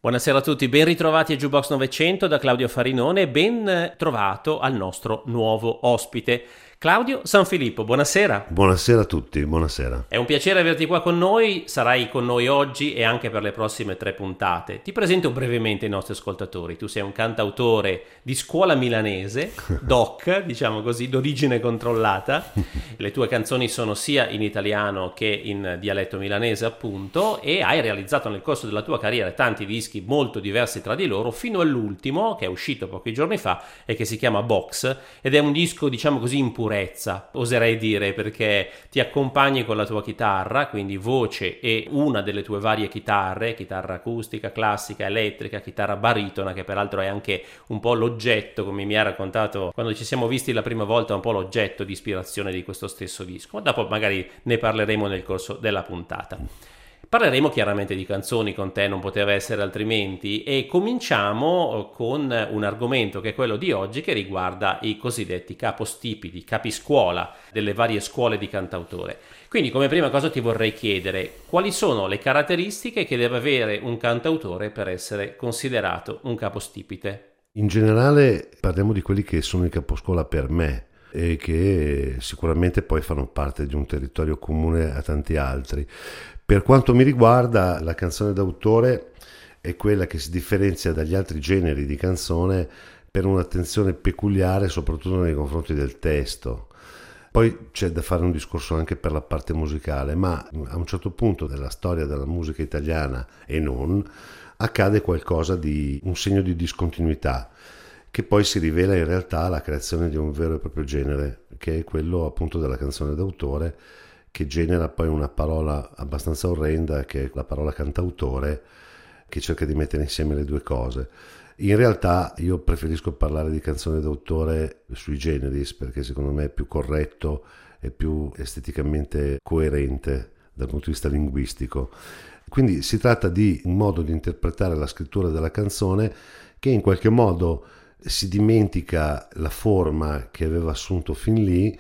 Buonasera a tutti, ben ritrovati a Jukebox 900 da Claudio Farinone e ben trovato al nostro nuovo ospite, Claudio Sanfilippo. Buonasera. Buonasera a tutti, buonasera. È un piacere averti qua con noi, sarai con noi oggi e anche per le prossime 3 puntate. Ti presento brevemente ai nostri ascoltatori. Tu sei un cantautore di scuola milanese, doc, diciamo così, d'origine controllata. Le tue canzoni sono sia in italiano che in dialetto milanese, appunto, e hai realizzato nel corso della tua carriera tanti dischi molto diversi tra di loro, fino all'ultimo, che è uscito pochi giorni fa e che si chiama Box, ed è un disco, diciamo così, in purezza, oserei dire, perché ti accompagni con la tua chitarra, quindi voce e una delle tue varie chitarre, chitarra acustica, classica, elettrica, chitarra baritona, che peraltro è anche un po' l'oggetto, come mi ha raccontato quando ci siamo visti la prima volta, un po' l'oggetto di ispirazione di questo stesso disco. Dopo magari ne parleremo nel corso della puntata. Parleremo chiaramente di canzoni, con te non poteva essere altrimenti, e cominciamo con un argomento che è quello di oggi, che riguarda i cosiddetti capostipiti, capiscuola delle varie scuole di cantautore. Quindi come prima cosa ti vorrei chiedere quali sono le caratteristiche che deve avere un cantautore per essere considerato un capostipite. In generale parliamo di quelli che sono i caposcuola per me e che sicuramente poi fanno parte di un territorio comune a tanti altri. Per quanto mi riguarda, la canzone d'autore è quella che si differenzia dagli altri generi di canzone per un'attenzione peculiare, soprattutto nei confronti del testo. Poi c'è da fare un discorso anche per la parte musicale, ma a un certo punto della storia della musica italiana e non, accade qualcosa di un segno di discontinuità, che poi si rivela in realtà la creazione di un vero e proprio genere, che è quello appunto della canzone d'autore, che genera poi una parola abbastanza orrenda, che è la parola cantautore, che cerca di mettere insieme le due cose. In realtà io preferisco parlare di canzone d'autore sui generis, perché secondo me è più corretto e più esteticamente coerente dal punto di vista linguistico. Quindi si tratta di un modo di interpretare la scrittura della canzone che in qualche modo si dimentica la forma che aveva assunto fin lì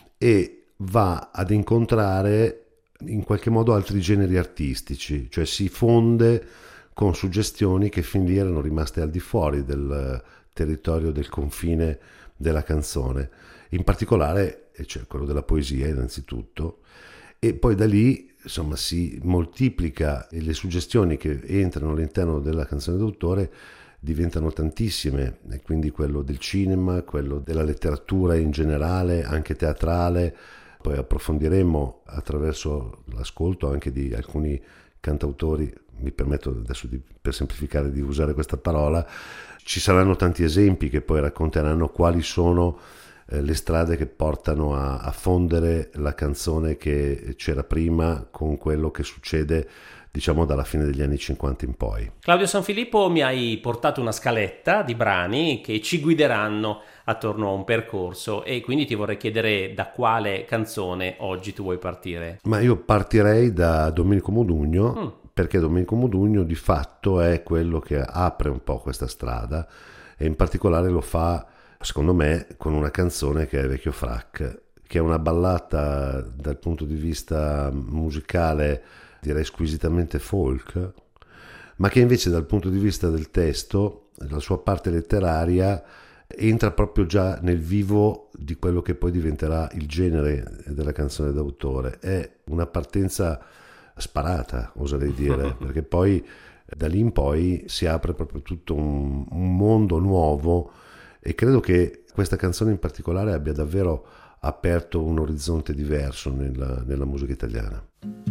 e va ad incontrare in qualche modo altri generi artistici, cioè si fonde con suggestioni che fin lì erano rimaste al di fuori del territorio, del confine della canzone. In particolare c'è quello della poesia innanzitutto, e poi da lì insomma si moltiplica e le suggestioni che entrano all'interno della canzone d'autore diventano tantissime, e quindi quello del cinema, quello della letteratura in generale, anche teatrale. Poi approfondiremo attraverso l'ascolto anche di alcuni cantautori, mi permetto adesso per semplificare di usare questa parola. Ci saranno tanti esempi che poi racconteranno quali sono le strade che portano a fondere la canzone che c'era prima con quello che succede, diciamo, dalla fine degli anni 50 in poi. Claudio Sanfilippo, mi hai portato una scaletta di brani che ci guideranno attorno a un percorso, e quindi ti vorrei chiedere da quale canzone oggi tu vuoi partire. Ma io partirei da Domenico Modugno, perché Domenico Modugno di fatto è quello che apre un po' questa strada, e in particolare lo fa, secondo me, con una canzone che è Vecchio Frac, che è una ballata dal punto di vista musicale direi squisitamente folk, ma che invece dal punto di vista del testo, la sua parte letteraria, entra proprio già nel vivo di quello che poi diventerà il genere della canzone d'autore. È una partenza sparata, oserei dire, perché poi da lì in poi si apre proprio tutto un mondo nuovo, e credo che questa canzone in particolare abbia davvero aperto un orizzonte diverso nella musica italiana.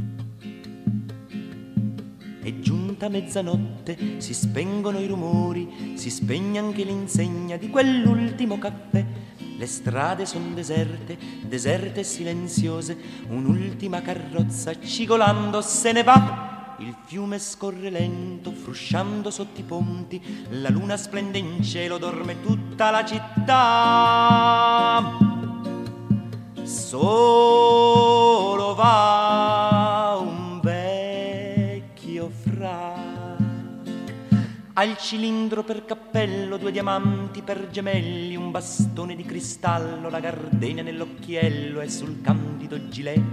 È giunta mezzanotte, si spengono i rumori, si spegne anche l'insegna di quell'ultimo caffè. Le strade son deserte, deserte e silenziose, un'ultima carrozza cigolando se ne va. Il fiume scorre lento, frusciando sotto i ponti, la luna splende in cielo, dorme tutta la città. Solo va un vecchio frac, al cilindro per cappello 2 diamanti per gemelli, un bastone di cristallo, la gardenia nell'occhiello e sul candido gilet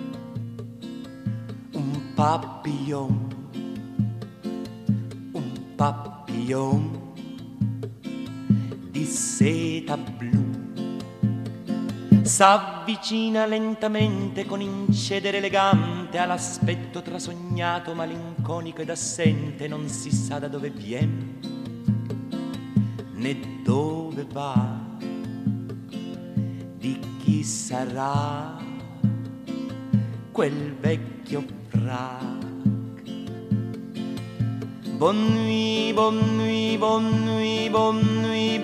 un papillon, un papillon di seta blu s'avvicina lentamente con incedere elegante all'aspetto trasognato, malinconico ed assente, non si sa da dove vien né dove va, di chi sarà quel vecchio frac. Bonne nuit, bonne nuit, bonne nuit, bonne nuit,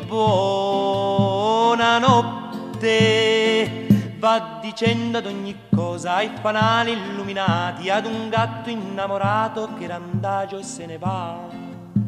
buonanotte. Va dicendo ad ogni cosa ai fanali illuminati, ad un gatto innamorato che randagio se ne va.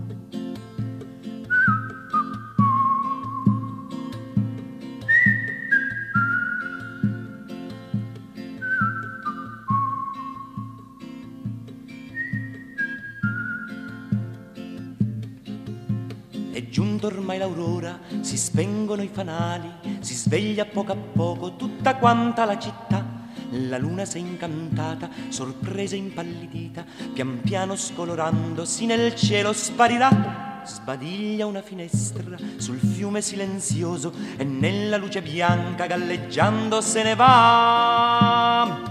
È giunto ormai l'aurora, si spengono i fanali, si sveglia a poco tutta quanta la città. La luna s'è incantata, sorpresa e impallidita, pian piano scolorandosi nel cielo sparirà. Sbadiglia una finestra sul fiume silenzioso e nella luce bianca galleggiando se ne va.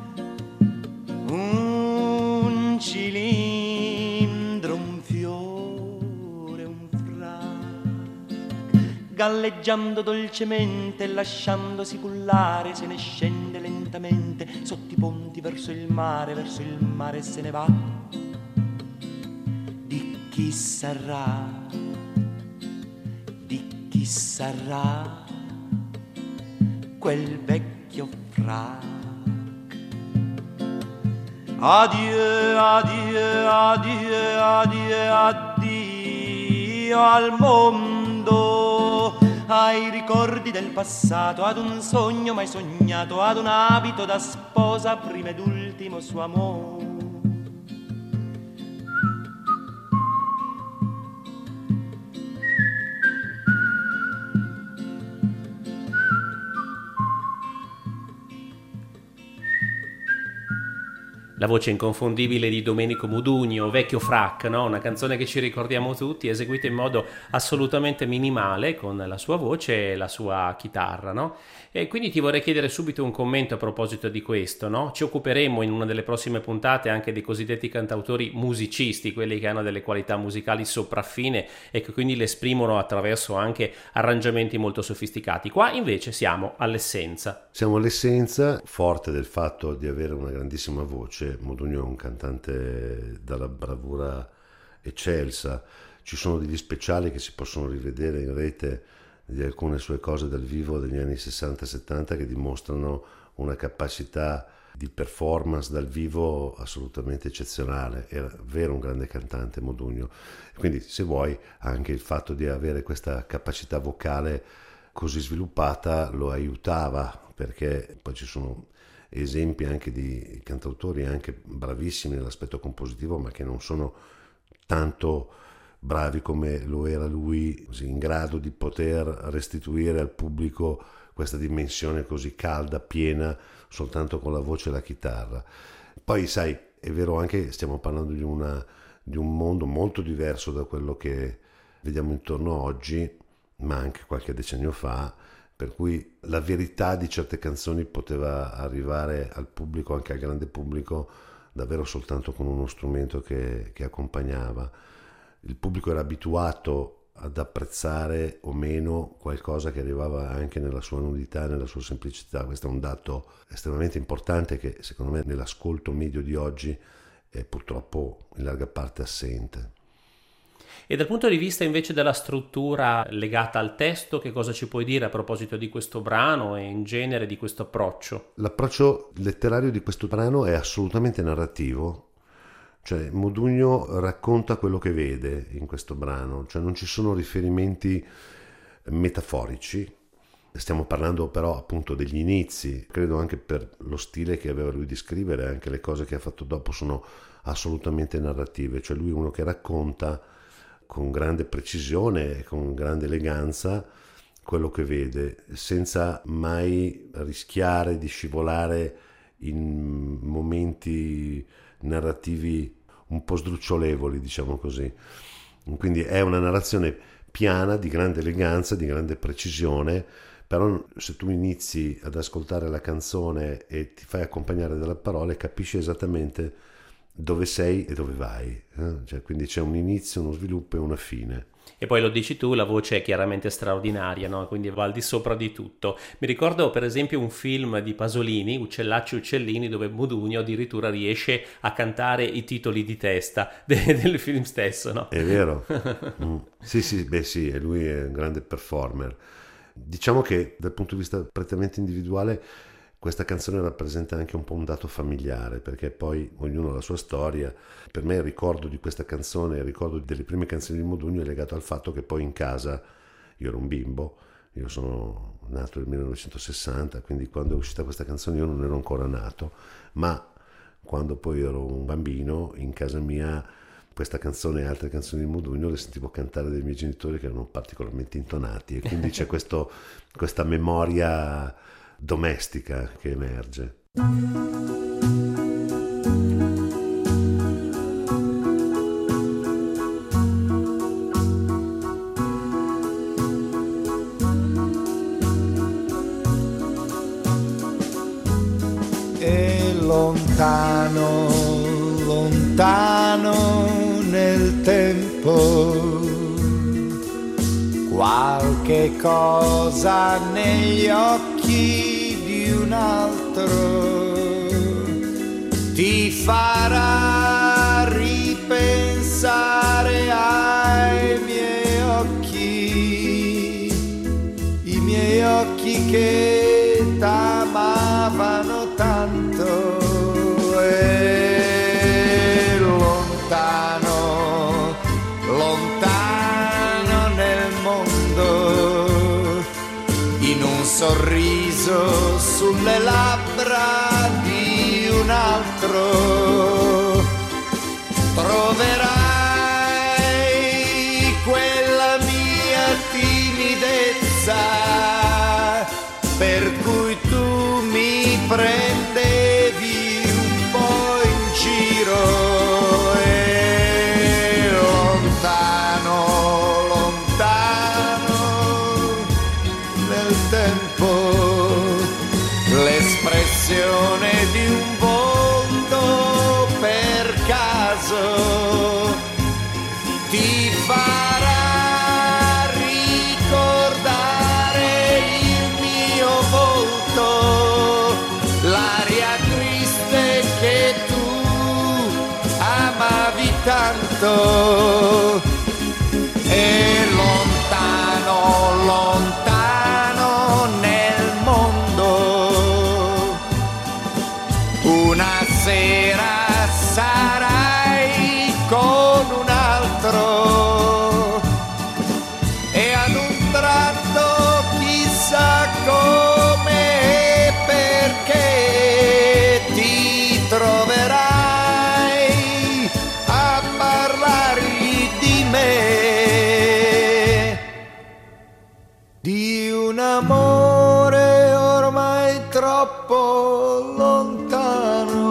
Un cilindro, un fiore, un frac, galleggiando dolcemente e lasciandosi cullare se ne scende lentamente sotto i ponti verso il mare se ne va. Di chi sarà quel vecchio frac? Adieu, adieu, adieu, adieu, addio al mondo, ai ricordi del passato, ad un sogno mai sognato, ad un abito da sposa, prima ed ultimo suo amore. La voce inconfondibile di Domenico Modugno, Vecchio Frac, no? Una canzone che ci ricordiamo tutti, eseguita in modo assolutamente minimale con la sua voce e la sua chitarra, no? E quindi ti vorrei chiedere subito un commento a proposito di questo, no? Ci occuperemo in una delle prossime puntate anche dei cosiddetti cantautori musicisti, quelli che hanno delle qualità musicali sopraffine e che quindi le esprimono attraverso anche arrangiamenti molto sofisticati. Qua invece siamo all'essenza. Siamo all'essenza, forte del fatto di avere una grandissima voce. Modugno è un cantante dalla bravura eccelsa. Ci sono degli speciali che si possono rivedere in rete di alcune sue cose dal vivo degli anni 60-70 che dimostrano una capacità di performance dal vivo assolutamente eccezionale. Era vero un grande cantante Modugno, quindi se vuoi anche il fatto di avere questa capacità vocale così sviluppata lo aiutava, perché poi ci sono esempi anche di cantautori anche bravissimi nell'aspetto compositivo ma che non sono tanto bravi come lo era lui, così in grado di poter restituire al pubblico questa dimensione così calda, piena, soltanto con la voce e la chitarra. Poi sai, è vero anche, stiamo parlando di un mondo molto diverso da quello che vediamo intorno oggi, ma anche qualche decennio fa, per cui la verità di certe canzoni poteva arrivare al pubblico, anche al grande pubblico, davvero soltanto con uno strumento che accompagnava. Il pubblico era abituato ad apprezzare o meno qualcosa che arrivava anche nella sua nudità, nella sua semplicità. Questo è un dato estremamente importante che secondo me nell'ascolto medio di oggi è purtroppo in larga parte assente. E dal punto di vista invece della struttura legata al testo, che cosa ci puoi dire a proposito di questo brano e in genere di questo approccio? L'approccio letterario di questo brano è assolutamente narrativo, cioè Modugno racconta quello che vede in questo brano, cioè non ci sono riferimenti metaforici. Stiamo parlando però appunto degli inizi, credo anche per lo stile che aveva lui di scrivere, anche le cose che ha fatto dopo sono assolutamente narrative, cioè lui è uno che racconta con grande precisione e con grande eleganza quello che vede, senza mai rischiare di scivolare in momenti narrativi un po' sdrucciolevoli, diciamo così. Quindi è una narrazione piana, di grande eleganza, di grande precisione, però se tu inizi ad ascoltare la canzone e ti fai accompagnare dalle parole, capisci esattamente dove sei e dove vai, Cioè, quindi c'è un inizio, uno sviluppo e una fine. E poi lo dici tu, la voce è chiaramente straordinaria, no? Quindi va al di sopra di tutto. Mi ricordo per esempio un film di Pasolini, Uccellacci Uccellini, dove Modugno addirittura riesce a cantare i titoli di testa del film stesso, no? È vero. Sì, beh sì, e lui è un grande performer. Diciamo che dal punto di vista prettamente individuale questa canzone rappresenta anche un po' un dato familiare, perché poi ognuno ha la sua storia. Per me il ricordo di questa canzone, il ricordo delle prime canzoni di Modugno è legato al fatto che poi in casa, io ero un bimbo, io sono nato nel 1960, quindi quando è uscita questa canzone io non ero ancora nato, ma quando poi ero un bambino in casa mia questa canzone e altre canzoni di Modugno le sentivo cantare dai miei genitori che erano particolarmente intonati, e quindi c'è questa memoria domestica che emerge. E lontano, lontano nel tempo, qualche cosa negli occhi di un altro ti farà ripensare ai i miei occhi che t'amavano tanto. E lontano, lontano nel mondo, in un sorriso sulle labbra di un altro, troverai quella mia timidezza per cui tu mi prendevi un po' in giro. E lontano, lontano nel tempo, l'espressione di un volto per caso ti farà ricordare il mio volto, l'aria triste che tu amavi tanto. E lontano, lontano nel mondo, una sera sarai con un altro e ad un tratto chissà come e perché ti troverai a parlargli di me, di un amore ormai troppo lontano.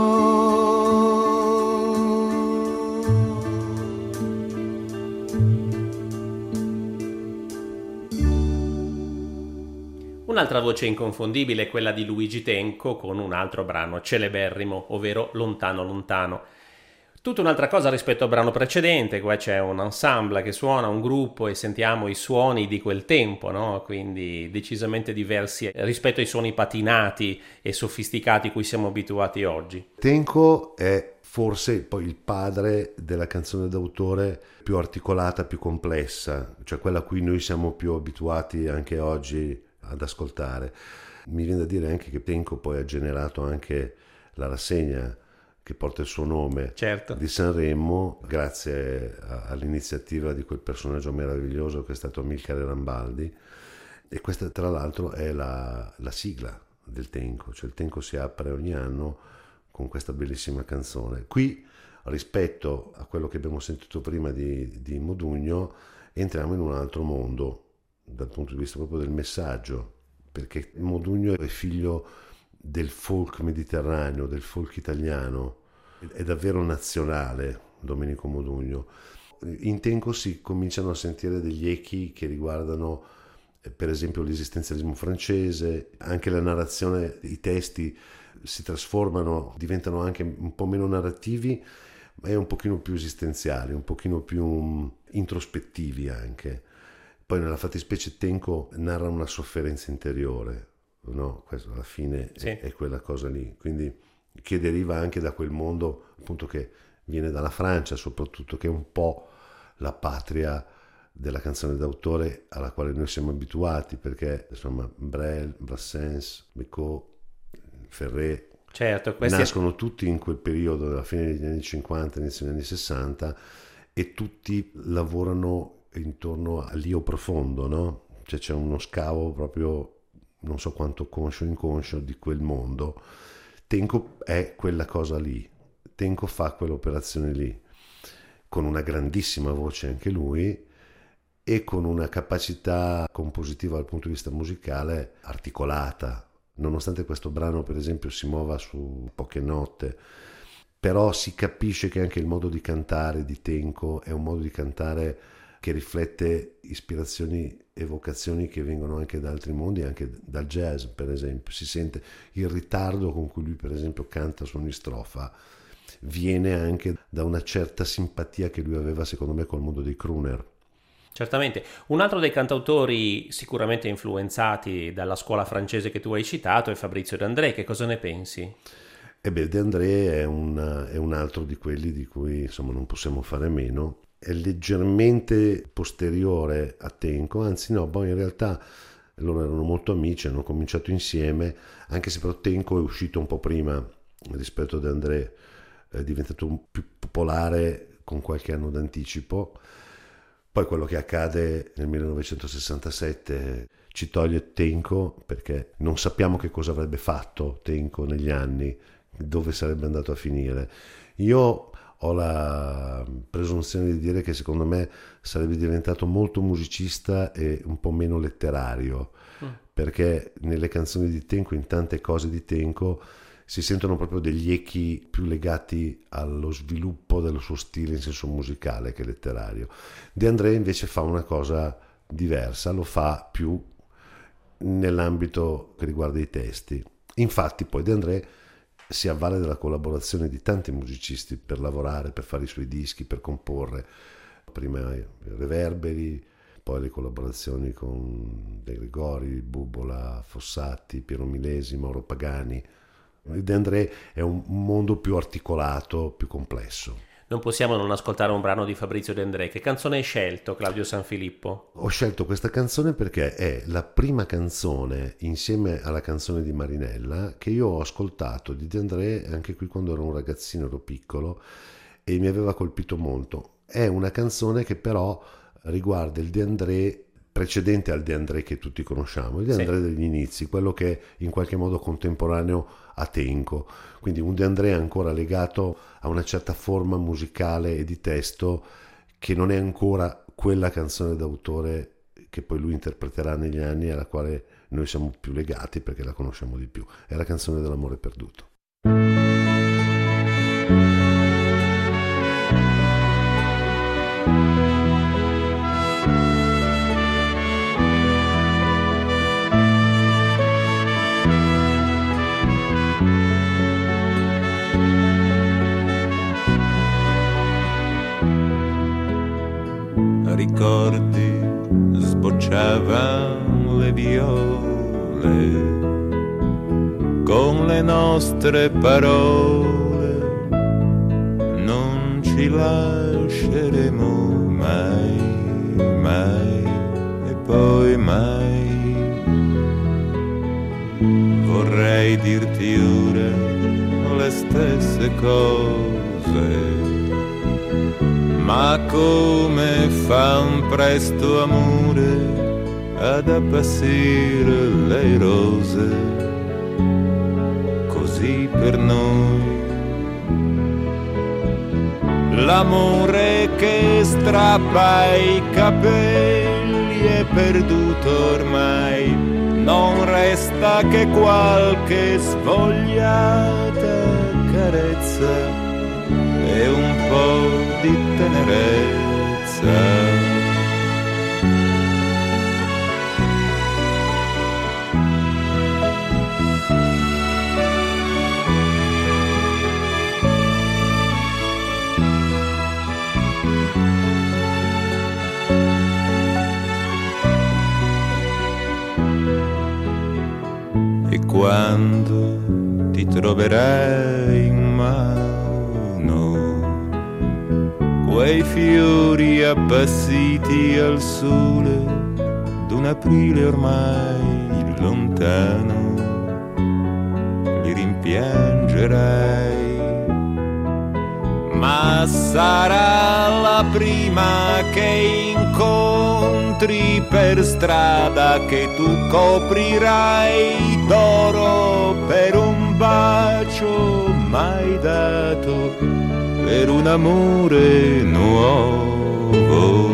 Un'altra voce inconfondibile è quella di Luigi Tenco con un altro brano celeberrimo, ovvero Lontano Lontano. Tutta un'altra cosa rispetto al brano precedente, qua c'è un ensemble che suona, un gruppo, e sentiamo i suoni di quel tempo, no? Quindi decisamente diversi rispetto ai suoni patinati e sofisticati a cui siamo abituati oggi. Tenco è forse poi il padre della canzone d'autore più articolata, più complessa, cioè quella a cui noi siamo più abituati anche oggi ad ascoltare. Mi viene da dire anche che Tenco poi ha generato anche la rassegna che porta il suo nome, certo, di Sanremo, grazie all'iniziativa di quel personaggio meraviglioso che è stato Amilcare Rambaldi. E questa tra l'altro è la sigla del Tenco, cioè il Tenco si apre ogni anno con questa bellissima canzone. Qui, rispetto a quello che abbiamo sentito prima di Modugno, entriamo in un altro mondo dal punto di vista proprio del messaggio, perché Modugno è figlio del folk mediterraneo, del folk italiano, è davvero nazionale Domenico Modugno. in Tenco si cominciano a sentire degli echi che riguardano per esempio l'esistenzialismo francese, anche la narrazione, i testi si trasformano, diventano anche un po' meno narrativi, ma è un pochino più esistenziali, un pochino più introspettivi anche. Poi nella fattispecie Tenco narra una sofferenza interiore, no? Questo alla fine sì. è quella cosa lì, quindi che deriva anche da quel mondo appunto che viene dalla Francia soprattutto, che è un po' la patria della canzone d'autore alla quale noi siamo abituati, perché insomma Brel, Brassens, Bécaud, Ferré, certo, nascono tutti in quel periodo, alla fine degli anni 50, inizio degli anni 60, e tutti lavorano intorno all'io profondo, no? Cioè c'è uno scavo proprio, non so quanto conscio o inconscio, di quel mondo. Tenco è quella cosa lì, Tenco fa quell'operazione lì, con una grandissima voce anche lui, e con una capacità compositiva dal punto di vista musicale articolata, nonostante questo brano per esempio si muova su poche note, però si capisce che anche il modo di cantare di Tenco è un modo di cantare che riflette ispirazioni e vocazioni che vengono anche da altri mondi, anche dal jazz per esempio. Si sente il ritardo con cui lui per esempio canta su ogni strofa, viene anche da una certa simpatia che lui aveva secondo me col mondo dei crooner. Certamente. Un altro dei cantautori sicuramente influenzati dalla scuola francese che tu hai citato è Fabrizio De André. Che cosa ne pensi? De André è un altro di quelli di cui insomma non possiamo fare meno. È leggermente posteriore a Tenco, anzi no, poi in realtà loro erano molto amici, hanno cominciato insieme, anche se però Tenco è uscito un po' prima rispetto a De André, è diventato più popolare con qualche anno d'anticipo. Poi quello che accade nel 1967 ci toglie Tenco, perché non sappiamo che cosa avrebbe fatto Tenco negli anni, dove sarebbe andato a finire. Io ho la presunzione di dire che secondo me sarebbe diventato molto musicista e un po' meno letterario, perché nelle canzoni di Tenco, in tante cose di Tenco, si sentono proprio degli echi più legati allo sviluppo del suo stile in senso musicale che letterario. De André invece fa una cosa diversa, lo fa più nell'ambito che riguarda i testi. Infatti poi De André si avvale della collaborazione di tanti musicisti per lavorare, per fare i suoi dischi, per comporre. Prima i Reverberi, poi le collaborazioni con De Gregori, Bubola, Fossati, Piero Milesi, Mauro Pagani. De André è un mondo più articolato, più complesso. Non possiamo non ascoltare un brano di Fabrizio De André. Che canzone hai scelto, Claudio Sanfilippo? Ho scelto questa canzone perché è la prima canzone, insieme alla canzone di Marinella, che io ho ascoltato di De André anche qui quando ero un ragazzino, ero piccolo, e mi aveva colpito molto. È una canzone che però riguarda il De André precedente al De André che tutti conosciamo, il De André degli inizi, quello che è in qualche modo contemporaneo a Tenco, quindi un De André ancora legato a una certa forma musicale e di testo che non è ancora quella canzone d'autore che poi lui interpreterà negli anni e alla quale noi siamo più legati perché la conosciamo di più. È la canzone dell'amore perduto. Ricordi sbocciavano le viole con le nostre parole, non ci lasceremo mai, mai e poi mai. Vorrei dirti ora le stesse cose, ma come fa un presto amore ad appassire le rose, così per noi. L'amore che strappa i capelli è perduto ormai, non resta che qualche svogliata carezza e un po' di tenerezza. E quando ti troverai in mano quei fiori appassiti al sole d'un aprile ormai lontano, li rimpiangerai, ma sarà la prima che incontri per strada che tu coprirai d'oro per un bacio mai dato, per un amore nuovo.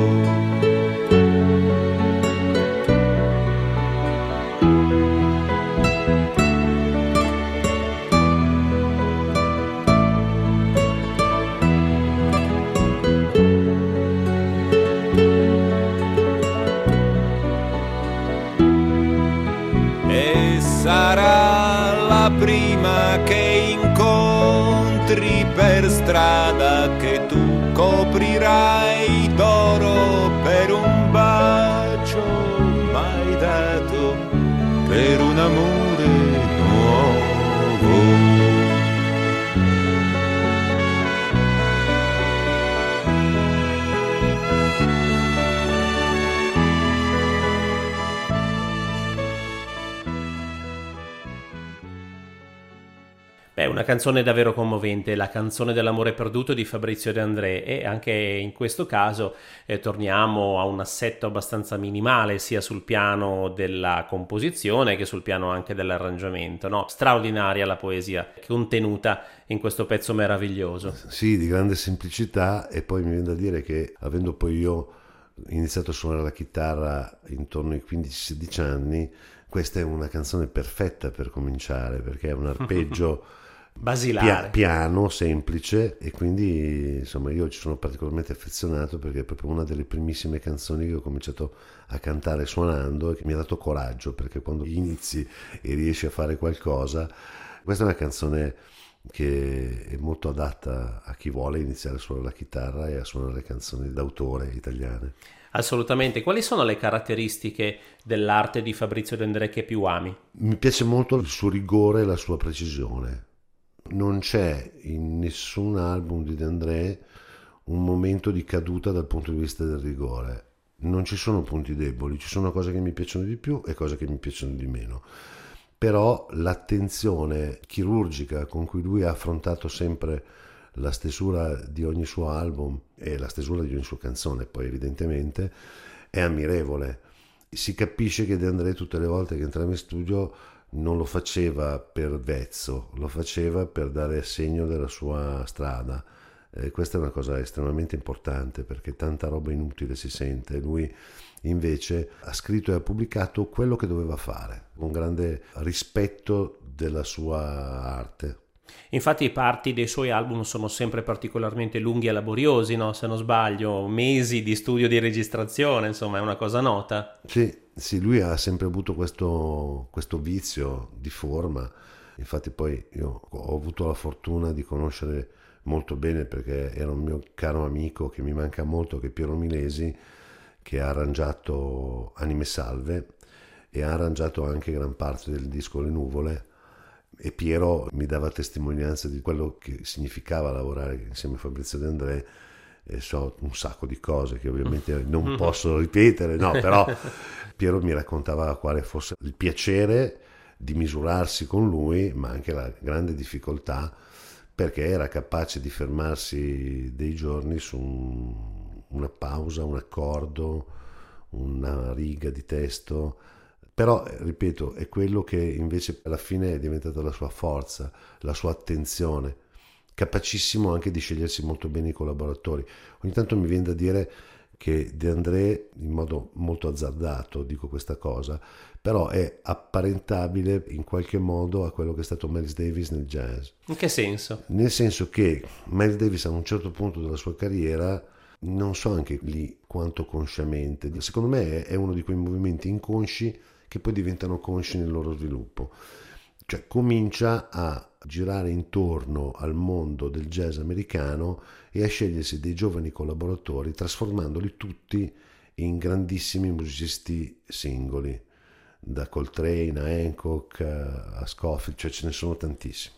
Sarà la prima che incontri per strada che tu coprirai d'oro per un bacio mai dato, per un amore nuovo. Beh, una canzone davvero commovente, la canzone dell'amore perduto di Fabrizio De André, e anche in questo caso torniamo a un assetto abbastanza minimale sia sul piano della composizione che sul piano anche dell'arrangiamento, no? Straordinaria la poesia contenuta in questo pezzo meraviglioso. Sì, di grande semplicità, e poi mi viene da dire che avendo poi io iniziato a suonare la chitarra intorno ai 15-16 anni, questa è una canzone perfetta per cominciare, perché è un arpeggio basilare, piano, semplice, e quindi insomma io ci sono particolarmente affezionato perché è proprio una delle primissime canzoni che ho cominciato a cantare suonando e che mi ha dato coraggio, perché quando inizi e riesci a fare qualcosa, questa è una canzone che è molto adatta a chi vuole iniziare a suonare la chitarra e a suonare canzoni d'autore italiane. Assolutamente. Quali sono le caratteristiche dell'arte di Fabrizio De André che più ami? Mi piace molto il suo rigore e la sua precisione. Non c'è in nessun album di De André un momento di caduta dal punto di vista del rigore. Non ci sono punti deboli, ci sono cose che mi piacciono di più e cose che mi piacciono di meno. Però l'attenzione chirurgica con cui lui ha affrontato sempre la stesura di ogni suo album e la stesura di ogni sua canzone, poi evidentemente, è ammirevole. Si capisce che De André tutte le volte che entrava in studio non lo faceva per vezzo, lo faceva per dare segno della sua strada. Questa è una cosa estremamente importante, perché tanta roba inutile si sente. Lui invece ha scritto e ha pubblicato quello che doveva fare, con grande rispetto della sua arte. Infatti i parti dei suoi album sono sempre particolarmente lunghi e laboriosi, no? Se non sbaglio, mesi di studio di registrazione, insomma è una cosa nota. Sì, lui ha sempre avuto questo vizio di forma. Infatti poi io ho avuto la fortuna di conoscere molto bene, perché era un mio caro amico che mi manca molto, che è Piero Milesi, che ha arrangiato Anime Salve e ha arrangiato anche gran parte del disco Le Nuvole. E Piero mi dava testimonianza di quello che significava lavorare insieme a Fabrizio De André, e so un sacco di cose che ovviamente non posso ripetere, no, però Piero mi raccontava quale fosse il piacere di misurarsi con lui, ma anche la grande difficoltà, perché era capace di fermarsi dei giorni su una pausa, un accordo, una riga di testo. Però, ripeto, è quello che invece alla fine è diventata la sua forza, la sua attenzione, capacissimo anche di scegliersi molto bene i collaboratori. Ogni tanto mi viene da dire che De André, in modo molto azzardato, dico questa cosa, però è apparentabile in qualche modo a quello che è stato Miles Davis nel jazz. In che senso? Nel senso che Miles Davis a un certo punto della sua carriera non so anche lì quanto consciamente, secondo me è uno di quei movimenti inconsci che poi diventano consci nel loro sviluppo, cioè comincia a girare intorno al mondo del jazz americano e a scegliersi dei giovani collaboratori, trasformandoli tutti in grandissimi musicisti singoli, da Coltrane a Hancock a Scofield, cioè ce ne sono tantissimi.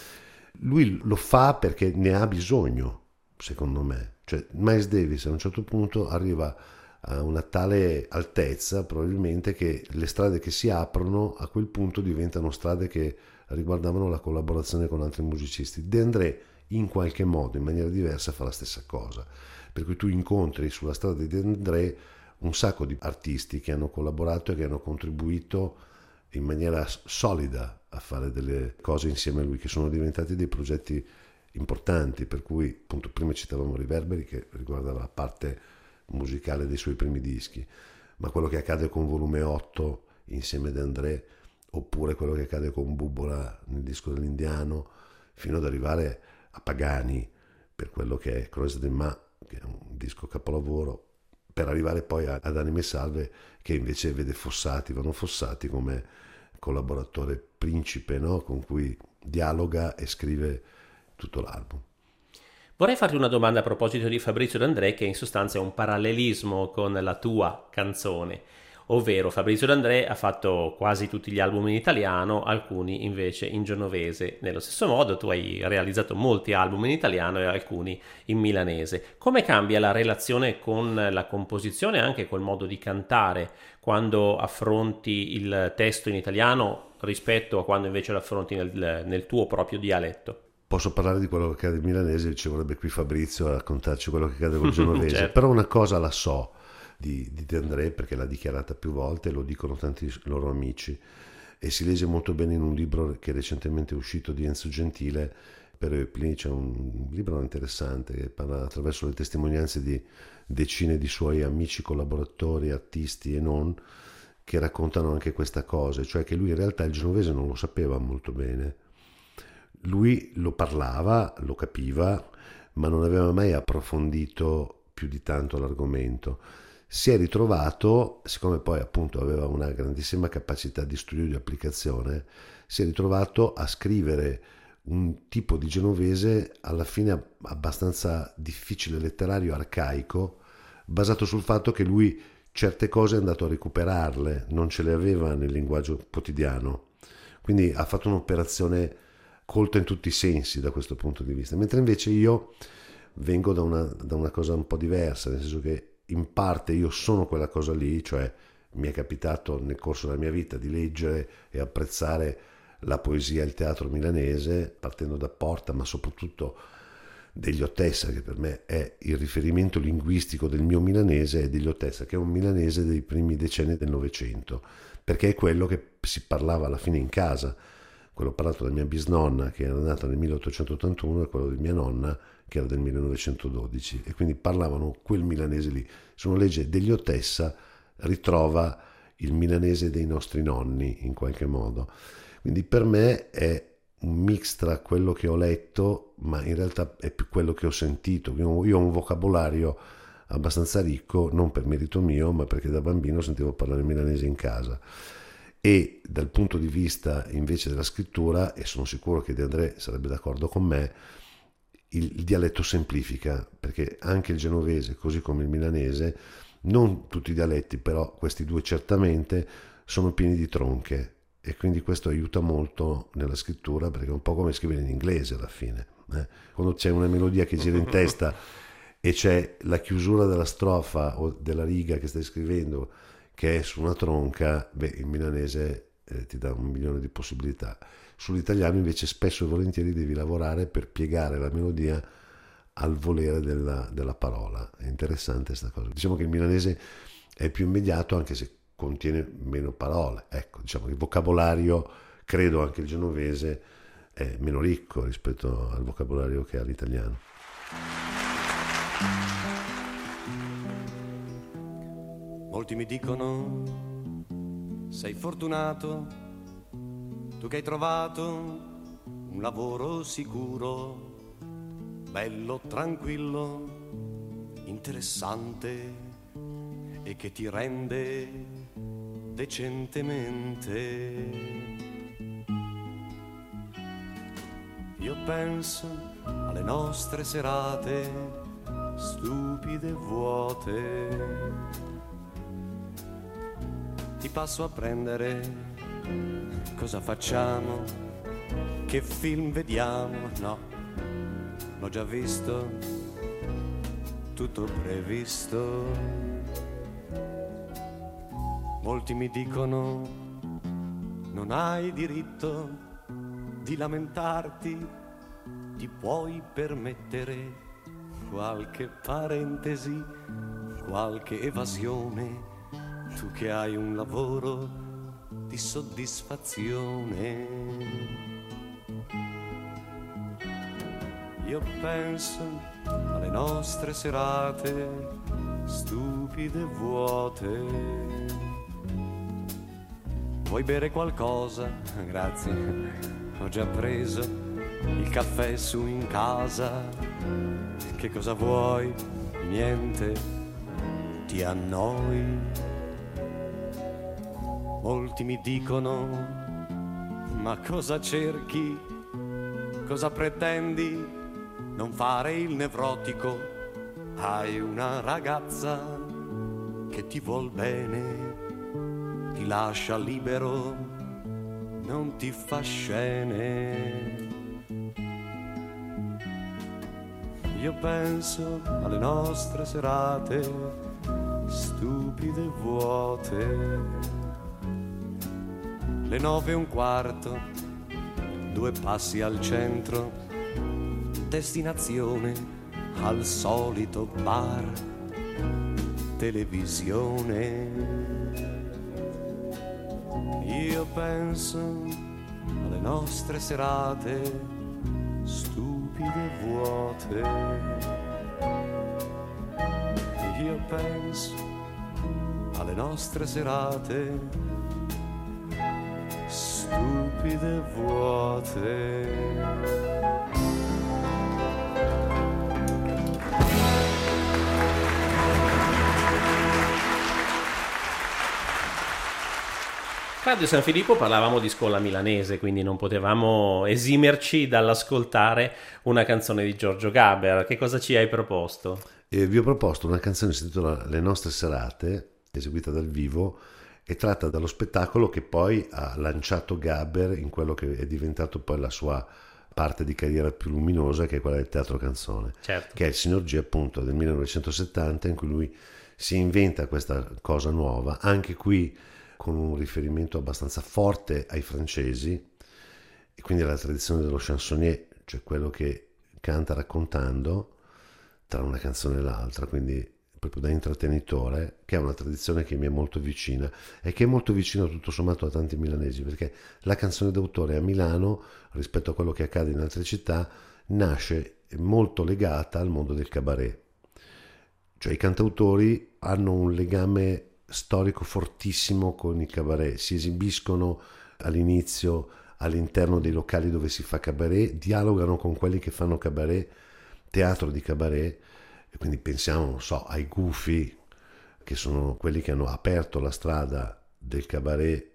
Lui lo fa perché ne ha bisogno, secondo me. Cioè Miles Davis a un certo punto arriva a una tale altezza probabilmente che le strade che si aprono a quel punto diventano strade che riguardavano la collaborazione con altri musicisti. De André in qualche modo, in maniera diversa, fa la stessa cosa, per cui tu incontri sulla strada di De André un sacco di artisti che hanno collaborato e che hanno contribuito in maniera solida a fare delle cose insieme a lui, che sono diventati dei progetti importanti, per cui appunto prima citavamo Riverberi, che riguardava la parte musicale dei suoi primi dischi, ma quello che accade con Volume 8 insieme ad André, oppure quello che accade con Bubbola nel disco dell'Indiano, fino ad arrivare a Pagani per quello che è Croix de Ma, che è un disco capolavoro, per arrivare poi ad Anime Salve, che invece vede Ivano Fossati come collaboratore principe, no? Con cui dialoga e scrive tutto l'album. Vorrei farti una domanda a proposito di Fabrizio D'André, che in sostanza è un parallelismo con la tua canzone, ovvero Fabrizio D'André ha fatto quasi tutti gli album in italiano, alcuni invece in genovese. Nello stesso modo tu hai realizzato molti album in italiano e alcuni in milanese. Come cambia la relazione con la composizione e anche col modo di cantare quando affronti il testo in italiano rispetto a quando invece lo affronti nel tuo proprio dialetto? Posso parlare di quello che accade in milanese, ci vorrebbe qui Fabrizio a raccontarci quello che accade col genovese, Certo. Però una cosa la so di De André, perché l'ha dichiarata più volte, lo dicono tanti loro amici, e si legge molto bene in un libro che è recentemente uscito di Enzo Gentile per Eupli. C'è un libro interessante che parla attraverso le testimonianze di decine di suoi amici, collaboratori, artisti e non, che raccontano anche questa cosa, cioè che lui in realtà il genovese non lo sapeva molto bene. Lui lo parlava, lo capiva, ma non aveva mai approfondito più di tanto l'argomento. Si è ritrovato, siccome poi appunto aveva una grandissima capacità di studio e di applicazione, si è ritrovato a scrivere un tipo di genovese alla fine abbastanza difficile, letterario, arcaico, basato sul fatto che lui certe cose è andato a recuperarle, non ce le aveva nel linguaggio quotidiano. Quindi ha fatto un'operazione colta in tutti i sensi da questo punto di vista, mentre invece io vengo da una cosa un po' diversa, nel senso che in parte io sono quella cosa lì, cioè mi è capitato nel corso della mia vita di leggere e apprezzare la poesia e il teatro milanese, partendo da Porta, ma soprattutto degli Ottessa, che per me è il riferimento linguistico del mio milanese, e degli Ottessa, che è un milanese dei primi decenni del Novecento, perché è quello che si parlava alla fine in casa. Quello parlato da mia bisnonna, che era nata nel 1881, e quello di mia nonna, che era del 1912, e quindi parlavano quel milanese lì. Se uno legge degli Ottessa ritrova il milanese dei nostri nonni in qualche modo. Quindi per me è un mix tra quello che ho letto, ma in realtà è più quello che ho sentito. Io ho un vocabolario abbastanza ricco, non per merito mio, ma perché da bambino sentivo parlare milanese in casa. E dal punto di vista invece della scrittura, e sono sicuro che De André sarebbe d'accordo con me, il dialetto semplifica, perché anche il genovese, così come il milanese, non tutti i dialetti, però questi due certamente, sono pieni di tronche, e quindi questo aiuta molto nella scrittura, perché è un po' come scrivere in inglese alla fine. Quando c'è una melodia che gira in testa e c'è la chiusura della strofa o della riga che stai scrivendo che è su una tronca, il milanese ti dà 1.000.000 di possibilità. Sull'italiano invece spesso e volentieri devi lavorare per piegare la melodia al volere della parola. È interessante questa cosa. Diciamo che il milanese è più immediato, anche se contiene meno parole. Ecco, diciamo che il vocabolario, credo anche il genovese, è meno ricco rispetto al vocabolario che ha l'italiano. Molti mi dicono, sei fortunato, tu che hai trovato un lavoro sicuro, bello, tranquillo, interessante e che ti rende decentemente. Io penso alle nostre serate stupide e vuote. Ti passo a prendere, cosa facciamo? Che film vediamo? No, l'ho già visto, tutto previsto. Molti mi dicono, non hai diritto di lamentarti, ti puoi permettere qualche parentesi, qualche evasione, tu che hai un lavoro di soddisfazione. Io penso alle nostre serate stupide e vuote. Vuoi bere qualcosa? Grazie, ho già preso il caffè su in casa. Che cosa vuoi? Niente, ti annoi. Molti mi dicono, ma cosa cerchi? Cosa pretendi? Non fare il nevrotico. Hai una ragazza che ti vuol bene, ti lascia libero, non ti fa scene. Io penso alle nostre serate stupide e vuote. Le 9:15, 2 passi al centro, destinazione al solito bar, televisione. Io penso alle nostre serate stupide e vuote. Io penso alle nostre serate stupide e vuote. Radio San Filippo parlavamo di scuola milanese, quindi non potevamo esimerci dall'ascoltare una canzone di Giorgio Gaber. Che cosa ci hai proposto? Vi ho proposto una canzone che si intitola Le nostre serate, eseguita dal vivo e tratta dallo spettacolo che poi ha lanciato Gaber in quello che è diventato poi la sua parte di carriera più luminosa, che è quella del teatro canzone, certo, che è il Signor G, appunto, del 1970, in cui lui si inventa questa cosa nuova, anche qui con un riferimento abbastanza forte ai francesi e quindi alla tradizione dello chansonnier, cioè quello che canta raccontando tra una canzone e l'altra, quindi proprio da intrattenitore, che è una tradizione che mi è molto vicina e che è molto vicina tutto sommato a tanti milanesi, perché la canzone d'autore a Milano, rispetto a quello che accade in altre città, nasce molto legata al mondo del cabaret. Cioè i cantautori hanno un legame storico fortissimo con il cabaret, si esibiscono all'inizio all'interno dei locali dove si fa cabaret, dialogano con quelli che fanno cabaret, teatro di cabaret, e quindi pensiamo, non so, ai Gufi, che sono quelli che hanno aperto la strada del cabaret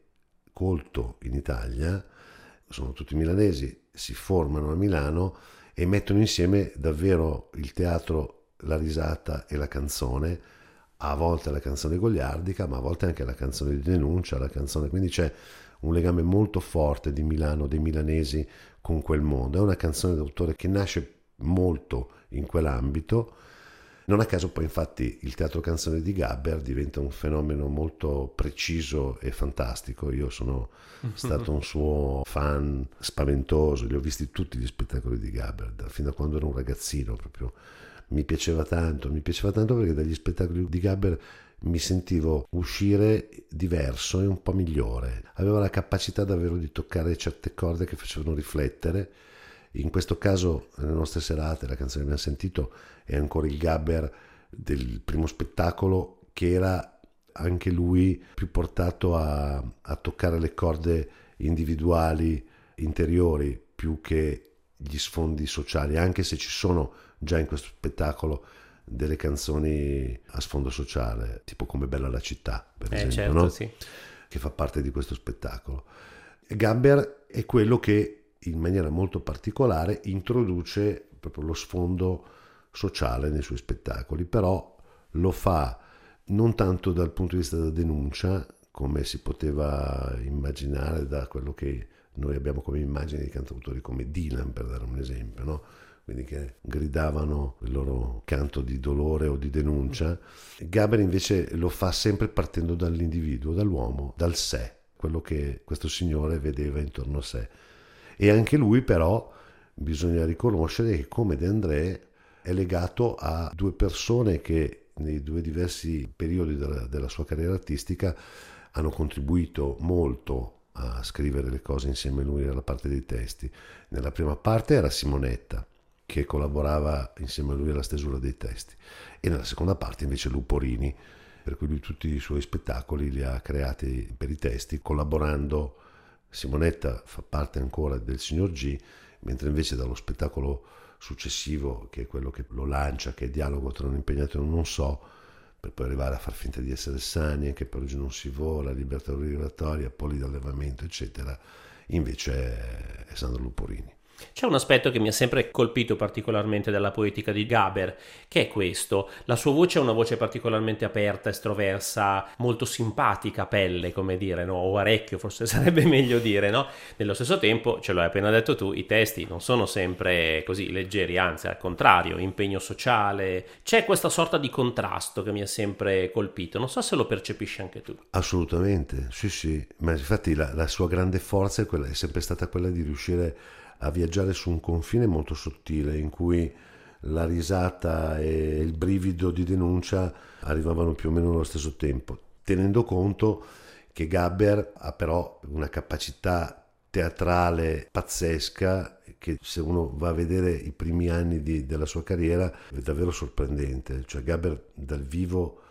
colto in Italia, sono tutti milanesi, si formano a Milano e mettono insieme davvero il teatro, la risata e la canzone, a volte la canzone goliardica, ma a volte anche la canzone di denuncia, la canzone, quindi c'è un legame molto forte di Milano, dei milanesi con quel mondo. È una canzone d'autore che nasce molto in quell'ambito. Non a caso poi infatti il teatro canzone di Gaber diventa un fenomeno molto preciso e fantastico. Io sono stato un suo fan spaventoso, li ho visti tutti gli spettacoli di Gaber, fin da quando ero un ragazzino proprio. Mi piaceva tanto perché dagli spettacoli di Gaber mi sentivo uscire diverso e un po' migliore. Aveva la capacità davvero di toccare certe corde che facevano riflettere. In questo caso, nelle nostre serate, la canzone che abbiamo sentito è ancora il Gaber del primo spettacolo, che era anche lui più portato a toccare le corde individuali, interiori, più che gli sfondi sociali, anche se ci sono già in questo spettacolo delle canzoni a sfondo sociale, tipo Come bella la città, per esempio, certo, no? Sì. Che fa parte di questo spettacolo. Gabber è quello che in maniera molto particolare introduce proprio lo sfondo sociale nei suoi spettacoli, però lo fa non tanto dal punto di vista della denuncia, come si poteva immaginare da quello che noi abbiamo come immagine di cantautori come Dylan, per dare un esempio, no? Quindi che gridavano il loro canto di dolore o di denuncia. Gabber invece lo fa sempre partendo dall'individuo, dall'uomo, dal sé, quello che questo signore vedeva intorno a sé. E anche lui però bisogna riconoscere che, come De André, è legato a due persone che nei due diversi periodi della sua carriera artistica hanno contribuito molto a scrivere le cose insieme a lui nella parte dei testi. Nella prima parte era Simonetta, che collaborava insieme a lui alla stesura dei testi, e nella seconda parte invece Luporini, per cui lui tutti i suoi spettacoli li ha creati per i testi, collaborando. Simonetta fa parte ancora del Signor G, mentre invece dallo spettacolo successivo, che è quello che lo lancia, che è Dialogo tra un impegnato e un non so, per poi arrivare a Far finta di essere sani, Che per oggi non si vola, Libertà obbligatoria, Poli d'allevamento, eccetera, invece è Sandro Luporini. C'è un aspetto che mi ha sempre colpito particolarmente della poetica di Gabber, che è questo: la sua voce è una voce particolarmente aperta, estroversa, molto simpatica a pelle, come dire, no? O orecchio, forse sarebbe meglio dire, no? Nello stesso tempo, ce l'hai appena detto tu, i testi non sono sempre così leggeri, anzi al contrario, impegno sociale. C'è questa sorta di contrasto che mi ha sempre colpito, non so se lo percepisci anche tu. Assolutamente, sì, ma infatti la sua grande forza è sempre stata quella di riuscire a viaggiare su un confine molto sottile, in cui la risata e il brivido di denuncia arrivavano più o meno allo stesso tempo, tenendo conto che Gabber ha però una capacità teatrale pazzesca, che se uno va a vedere i primi anni della sua carriera è davvero sorprendente. Cioè Gabber dal vivo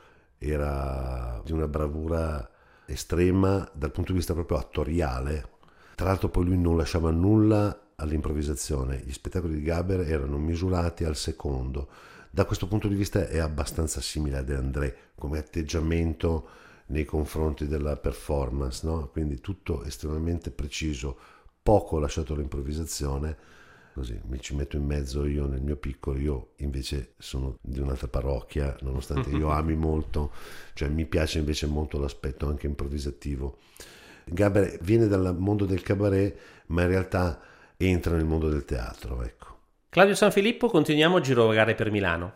era di una bravura estrema dal punto di vista proprio attoriale. Tra l'altro poi lui non lasciava nulla all'improvvisazione, gli spettacoli di Gabber erano misurati al secondo. Da questo punto di vista è abbastanza simile a De André come atteggiamento nei confronti della performance, no? Quindi tutto estremamente preciso, poco lasciato all'improvvisazione. Così mi ci metto in mezzo io nel mio piccolo. Io invece sono di un'altra parrocchia, nonostante io ami molto, cioè mi piace invece molto l'aspetto anche improvvisativo. Gabber viene dal mondo del cabaret, ma in realtà entra nel mondo del teatro, ecco. Claudio Sanfilippo, continuiamo a girovagare per Milano.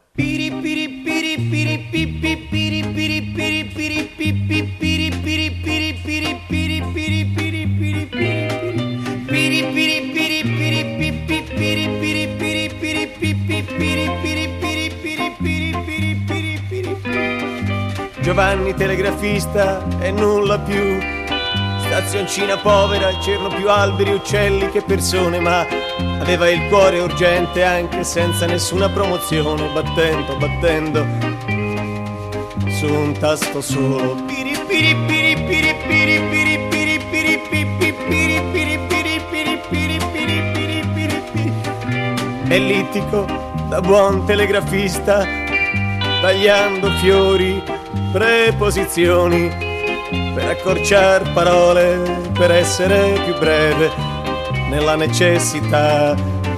Giovanni telegrafista e nulla più, stazioncina povera, c'erano più alberi e uccelli che persone, ma aveva il cuore urgente anche senza nessuna promozione, battendo su un tasto solo. Ellittico da buon telegrafista, tagliando fiori, preposizioni, per accorciar parole, per essere più breve, nella necessità.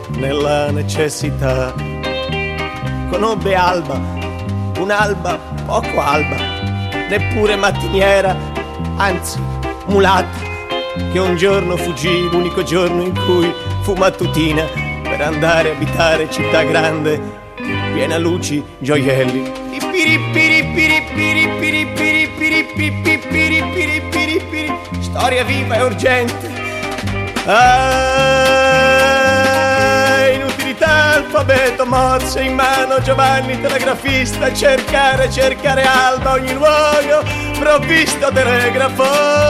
Conobbe Alba, un'alba poco alba, neppure mattiniera, anzi mulatta, che un giorno fuggì, l'unico giorno in cui fu mattutina, per andare a abitare città grande, piena luci, gioielli. Storia viva e urgente. Inutilità, alfabeto, morse in mano, Giovanni telegrafista, cercare Alba, ogni luogo provvisto telegrafo.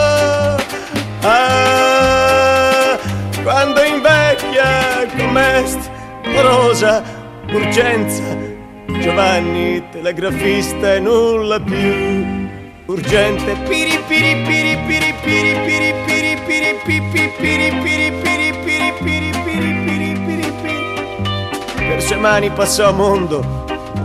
Quando invecchia com'est rosa, urgenza, Giovanni telegrafista e nulla più urgente. Per sue mani passò a mondo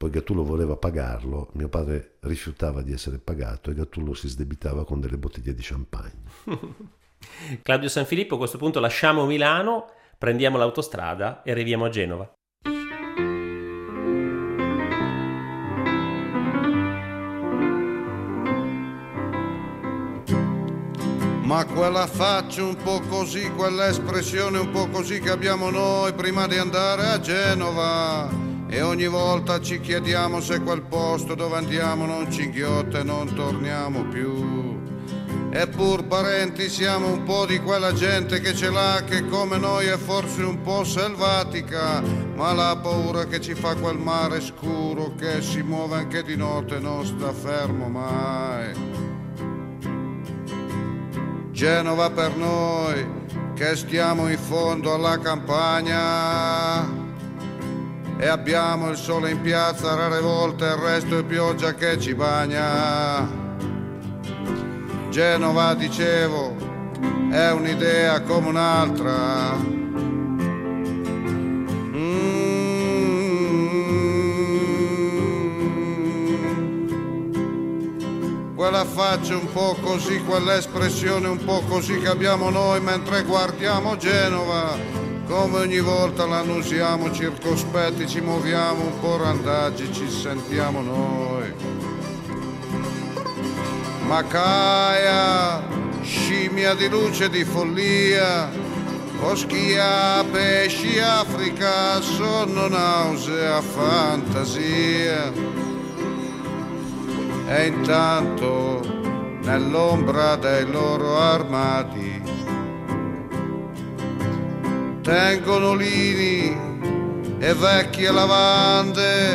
poi Gattuso voleva pagarlo, mio padre rifiutava di essere pagato e Gattuso si sdebitava con delle bottiglie di champagne. Claudio Sanfilippo, a questo punto lasciamo Milano, prendiamo l'autostrada e arriviamo a Genova. Ma quella faccia un po' così, quella espressione un po' così che abbiamo noi prima di andare a Genova, e ogni volta ci chiediamo se quel posto dove andiamo non ci inghiotta e non torniamo più. Eppur parenti siamo un po' di quella gente che ce l'ha, che come noi è forse un po' selvatica, ma la paura che ci fa quel mare scuro che si muove anche di notte e non sta fermo mai. Genova per noi che stiamo in fondo alla campagna e abbiamo il sole in piazza rare volte, il resto è pioggia che ci bagna. Genova, dicevo, è un'idea come un'altra. Quella faccia un po' così, quell'espressione un po' così che abbiamo noi mentre guardiamo Genova, come ogni volta l'annusiamo circospetti, ci muoviamo un po' randaggi, ci sentiamo noi. Macaia, scimmia di luce e di follia, foschia, pesci, Africa, sonno, nausea, fantasia. E intanto nell'ombra dei loro armadi tengono lini e vecchie lavande.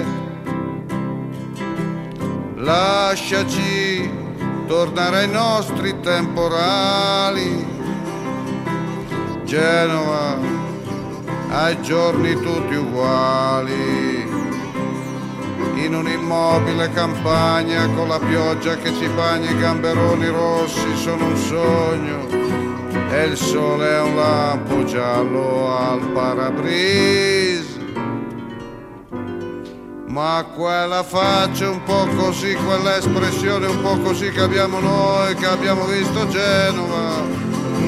Lasciaci tornare ai nostri temporali. Genova, ai giorni tutti uguali, in un'immobile campagna con la pioggia che ci bagna, i gamberoni rossi sono un sogno e il sole è un lampo giallo al parabrise. Ma quella faccia un po' così, quell'espressione un po' così che abbiamo noi, che abbiamo visto Genova.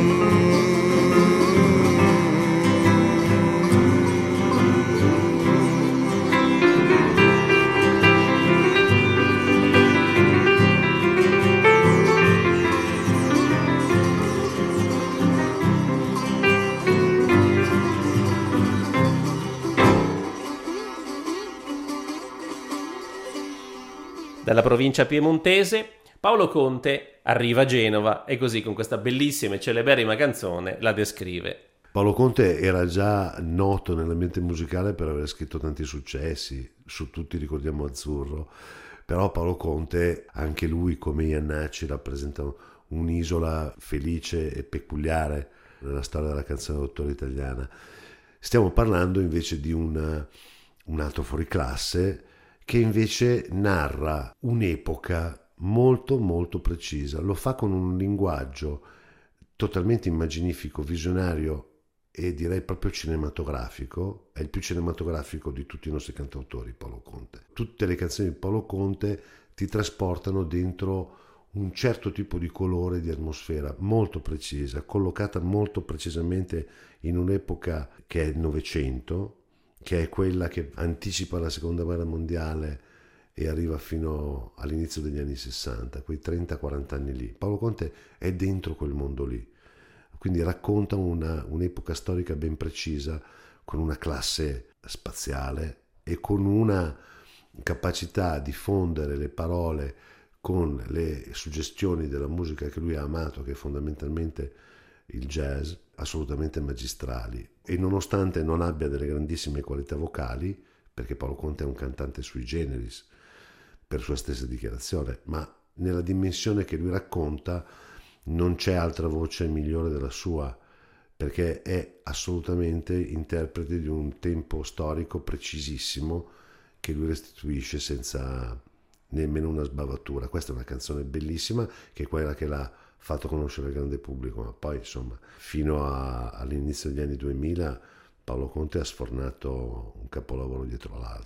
Dalla provincia piemontese, Paolo Conte arriva a Genova e così con questa bellissima e celeberrima canzone la descrive. Paolo Conte era già noto nell'ambiente musicale per aver scritto tanti successi, su tutti ricordiamo Azzurro, però Paolo Conte, anche lui come Iannacci, rappresenta un'isola felice e peculiare nella storia della canzone d'autore italiana. Stiamo parlando invece di un altro fuoriclasse che invece narra un'epoca molto molto precisa, lo fa con un linguaggio totalmente immaginifico, visionario e direi proprio cinematografico. È il più cinematografico di tutti i nostri cantautori, Paolo Conte. Tutte le canzoni di Paolo Conte ti trasportano dentro un certo tipo di colore, di atmosfera molto precisa, collocata molto precisamente in un'epoca che è il Novecento, che è quella che anticipa la seconda guerra mondiale e arriva fino all'inizio degli anni 60, quei 30-40 anni lì. Paolo Conte è dentro quel mondo lì, quindi racconta un'epoca storica ben precisa, con una classe spaziale e con una capacità di fondere le parole con le suggestioni della musica che lui ha amato, che è fondamentalmente il jazz, assolutamente magistrali. E nonostante non abbia delle grandissime qualità vocali, perché Paolo Conte è un cantante sui generis per sua stessa dichiarazione, ma nella dimensione che lui racconta non c'è altra voce migliore della sua, perché è assolutamente interprete di un tempo storico precisissimo che lui restituisce senza nemmeno una sbavatura. Questa è una canzone bellissima, che è quella che l'ha fatto conoscere al grande pubblico, ma poi insomma fino all'inizio degli anni 2000 Paolo Conte ha sfornato un capolavoro dietro l'altro.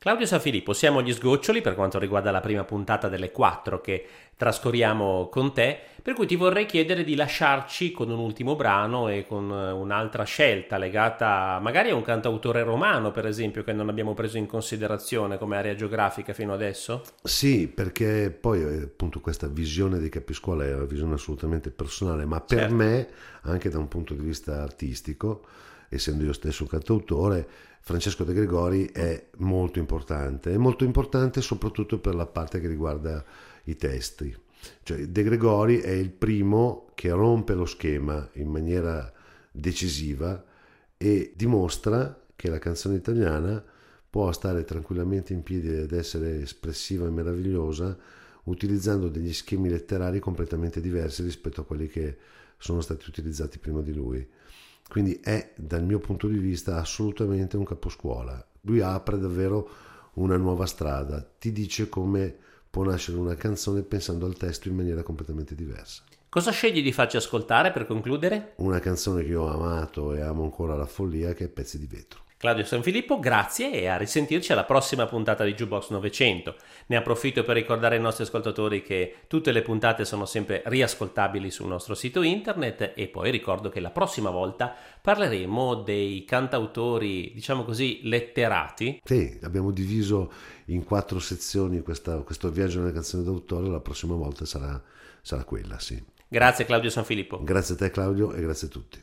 Claudio Sanfilippo, siamo agli sgoccioli per quanto riguarda la prima puntata delle 4 che trascorriamo con te, per cui ti vorrei chiedere di lasciarci con un ultimo brano e con un'altra scelta legata magari a un cantautore romano, per esempio, che non abbiamo preso in considerazione come area geografica fino adesso? Sì, perché poi appunto questa visione di Capiscuola è una visione assolutamente personale, ma per me, anche da un punto di vista artistico, essendo io stesso un cantautore, Francesco De Gregori è molto importante soprattutto per la parte che riguarda i testi. Cioè, De Gregori è il primo che rompe lo schema in maniera decisiva e dimostra che la canzone italiana può stare tranquillamente in piedi ed essere espressiva e meravigliosa utilizzando degli schemi letterari completamente diversi rispetto a quelli che sono stati utilizzati prima di lui. Quindi è, dal mio punto di vista, assolutamente un caposcuola. Lui apre davvero una nuova strada, ti dice come può nascere una canzone pensando al testo in maniera completamente diversa. Cosa scegli di farci ascoltare per concludere? Una canzone che io ho amato e amo ancora alla follia, che è Pezzi di vetro. Claudio Sanfilippo, grazie e a risentirci alla prossima puntata di Jukebox 900. Ne approfitto per ricordare ai nostri ascoltatori che tutte le puntate sono sempre riascoltabili sul nostro sito internet e poi ricordo che la prossima volta parleremo dei cantautori, diciamo così, letterati. Sì, abbiamo diviso in 4 sezioni questo viaggio nella canzone d'autore, la prossima volta sarà quella, sì. Grazie Claudio Sanfilippo. Grazie a te Claudio e grazie a tutti.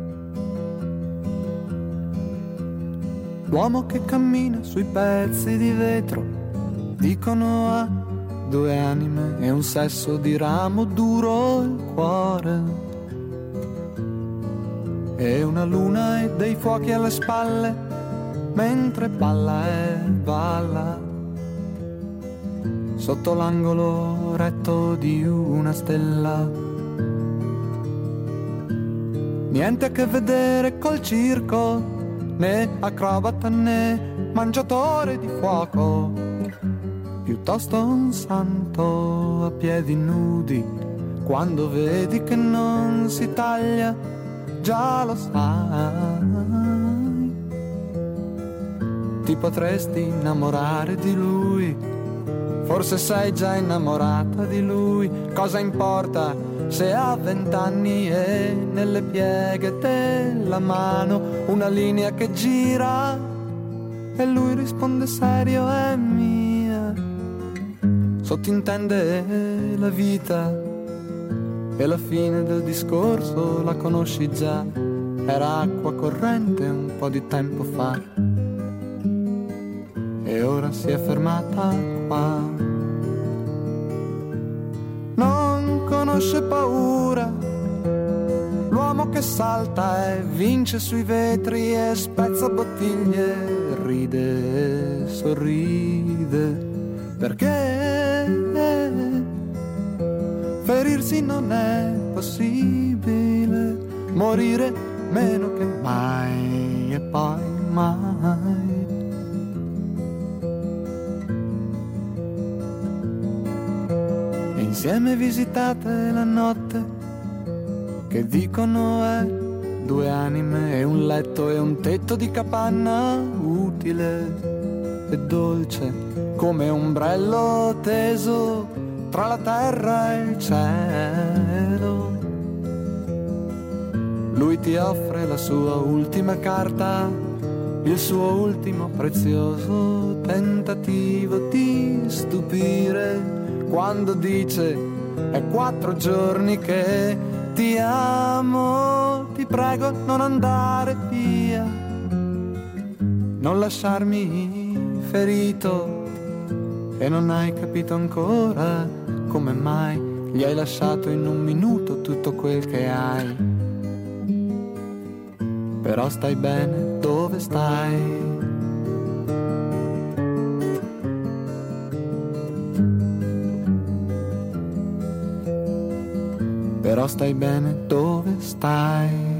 L'uomo che cammina sui pezzi di vetro, dicono ha 2 anime e un sesso di ramo duro il cuore, e una luna e dei fuochi alle spalle, mentre balla e balla, sotto l'angolo retto di una stella. Niente a che vedere col circo, né acrobata né mangiatore di fuoco, piuttosto un santo a piedi nudi, quando vedi che non si taglia, già lo sai. Ti potresti innamorare di lui, forse sei già innamorata di lui, cosa importa se ha 20 anni e nelle pieghe della mano una linea che gira e lui risponde serio è mia. Sottintende la vita e la fine del discorso la conosci già, era acqua corrente un po' di tempo fa e ora si è fermata qua. Non conosce paura, l'uomo che salta e vince sui vetri e spezza bottiglie, ride e sorride, perché ferirsi non è possibile, morire meno che mai e poi mai. Insieme visitate la notte, che dicono è 2 anime e un letto e un tetto di capanna utile e dolce come ombrello teso tra la terra e il cielo. Lui ti offre la sua ultima carta, il suo ultimo prezioso tentativo di stupire, quando dice è 4 giorni che ti amo, ti prego non andare via, non lasciarmi ferito, e non hai capito ancora come mai gli hai lasciato in 1 minuto tutto quel che hai. Però stai bene dove stai. Però stai bene dove stai.